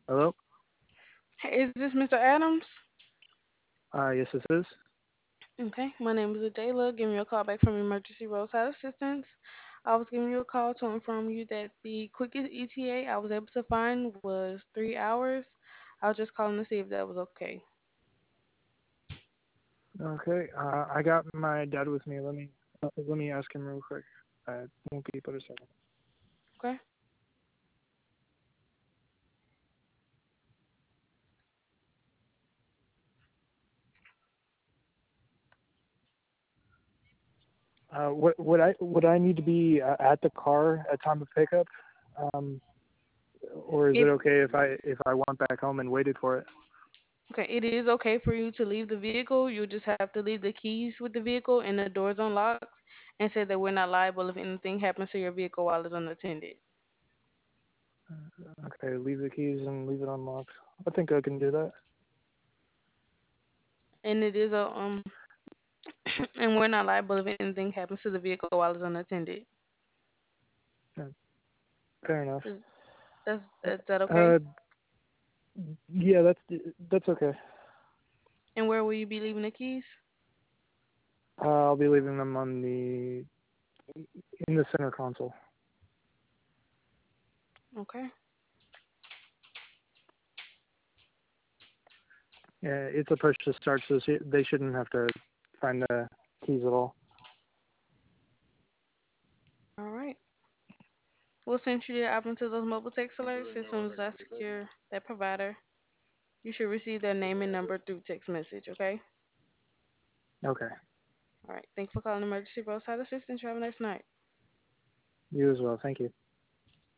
Hello? Hey, is this Mr. Adams? Yes, this is. Okay, my name is Adela. Giving you a call back from Emergency Roadside Assistance. I was giving you a call to inform you that the quickest ETA I was able to find was 3 hours. I was just calling to see if that was okay. Okay. I got my dad with me. Let me ask him real quick. Won't be but a second. Okay. Would I need to be at the car at time of pickup, um, or is it If okay if I went back home and waited for it? okay, it is okay for you to leave the vehicle. You just have to leave the keys with the vehicle and the doors unlocked, and say that we're not liable if anything happens to your vehicle while it's unattended. Okay, leave the keys and leave it unlocked. I think I can do that. And it is a and we're not liable if anything happens to the vehicle while it's unattended. Yeah, fair enough. Is is that okay? Uh, yeah, that's okay. And where will you be leaving the keys? I'll be leaving them on the in the center console. Okay. Yeah, it's a push to start, so they shouldn't have to find the keys at all. All right. We'll send you the album to those mobile text alerts as soon as I secure that provider. You should receive their name and number through text message, okay? Okay. All right. Thank you for calling Emergency Roadside Assistance. You have a nice night. You as well. Thank you.